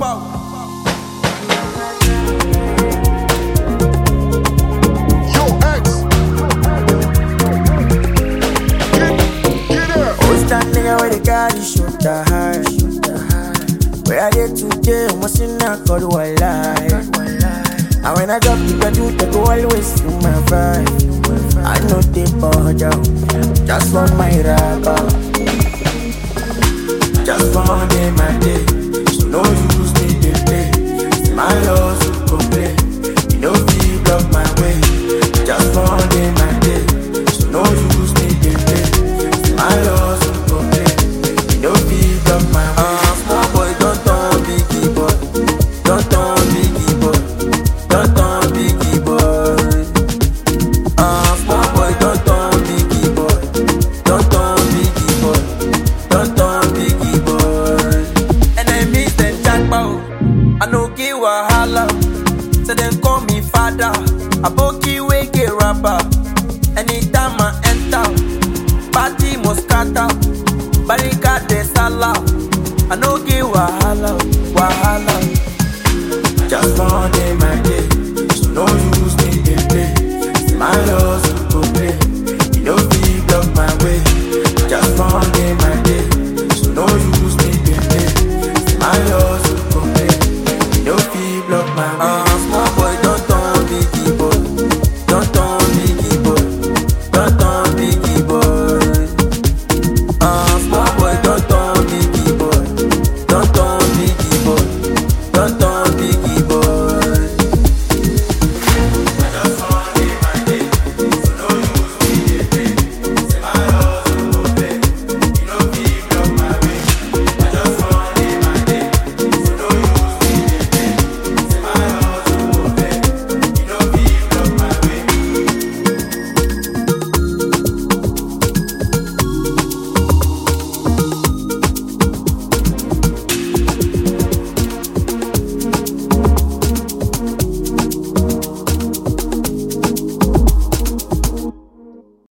Yo, X. Get up. Who's that nigga with the guy that shoot the high? Where I did today, what's in that called one life? And when I drop the pedal, they go always feel my vibe. I know they bother, just want my rapper. Just for day my day, so no use me they play. My loss.